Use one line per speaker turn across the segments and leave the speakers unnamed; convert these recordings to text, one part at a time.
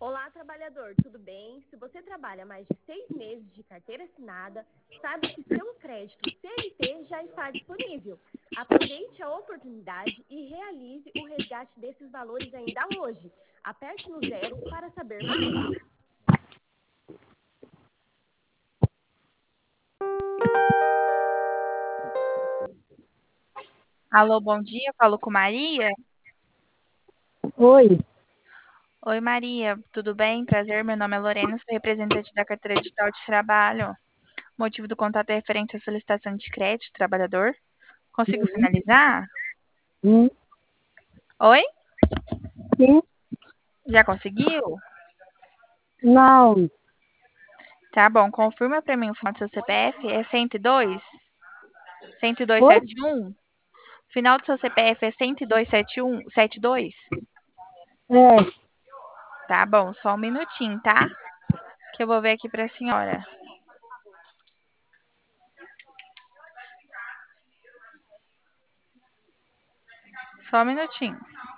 Olá, trabalhador, tudo bem? Se você trabalha mais de 6 meses de carteira assinada, saiba que seu crédito CLT já está disponível. Aproveite a oportunidade e realize o resgate desses valores ainda hoje. Aperte no 0 para saber mais.
Alô, bom dia, falo com Maria.
Oi,
Oi, Maria, tudo bem? Prazer, meu nome é Lorena, sou representante da carteira digital de trabalho. O motivo do contato é referente à solicitação de crédito, trabalhador. Consigo finalizar?
sim,
Oi?
sim,
Já conseguiu?
não,
Tá bom, confirma para mim o final do seu CPF, é 102?
oi,
10271? Final do seu CPF é 1027172?
é,
Tá bom, só um minutinho, tá? Que eu vou ver aqui para a senhora. Só um minutinho.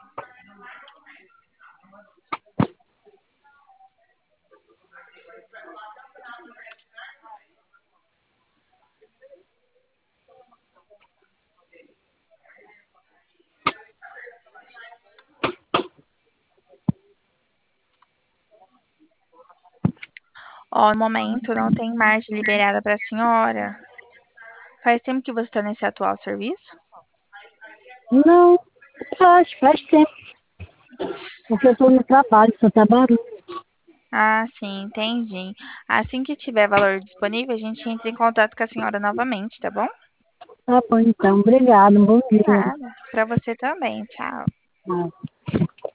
Ó, no momento não tem margem liberada para a senhora. Faz tempo que você está nesse atual serviço?
não, faz tempo, porque eu estou no trabalho, só tá barulho.
Ah, sim, entendi. Assim que tiver valor disponível, a gente entra em contato com a senhora novamente, tá bom?
Tá bom, então, obrigado, bom dia.
Nada. Para você também. Tchau.
Ah.